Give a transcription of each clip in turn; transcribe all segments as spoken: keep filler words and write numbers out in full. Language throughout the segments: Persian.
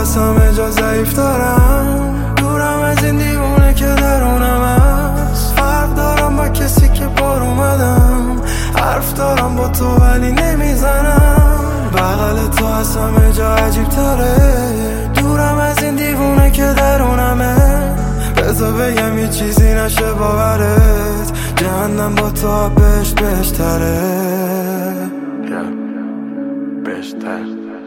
از همه جا ضعیف دارم، دورم از این دیوونه که درونم هست. فرق دارم با کسی که بار اومدم، حرف دارم با تو ولی نمیزنم. بغل تو از همه جا عجیب تره، دورم از این دیوونه که درونمه. بذار بگم یه چیزی نشه باورت، جهنم با تو بهش بهشتره. بهشتر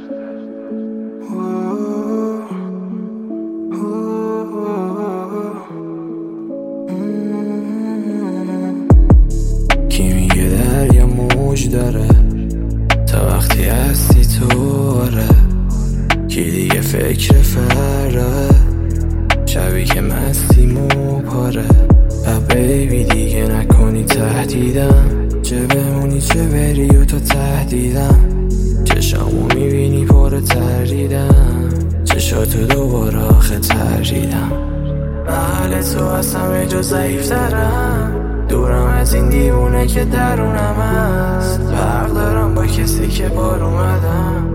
کی میگه دریا موج داره تا وقتی هستی تو آره. کی دیگه فکر فراره شبی که مستیم و پاره. و بیبی دیگه نکنی تهدیدم، چه بمونی چه بری و تا تهدیدم. چشامو میبینی پر تردیدم، چشاتو دوباره آخه تردیدم. محل تو از همه جا ضعیف ترم، دورم از این دیوونه که درونم هست. فرق دارم با کسی که بار اومدم،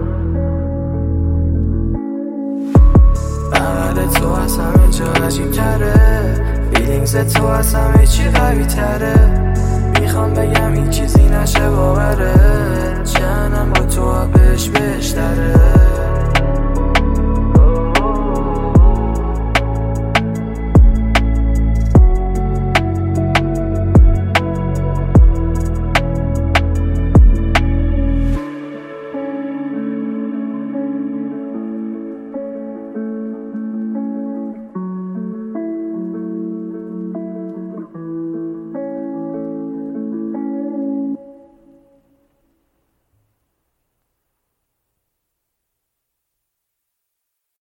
محل تو از همه جا عجیب تره. فیلینگز تو از همه چی قوی تره. میخوام بگم این چیزی نشه باوره، جهنم با تو بهش بهشتره.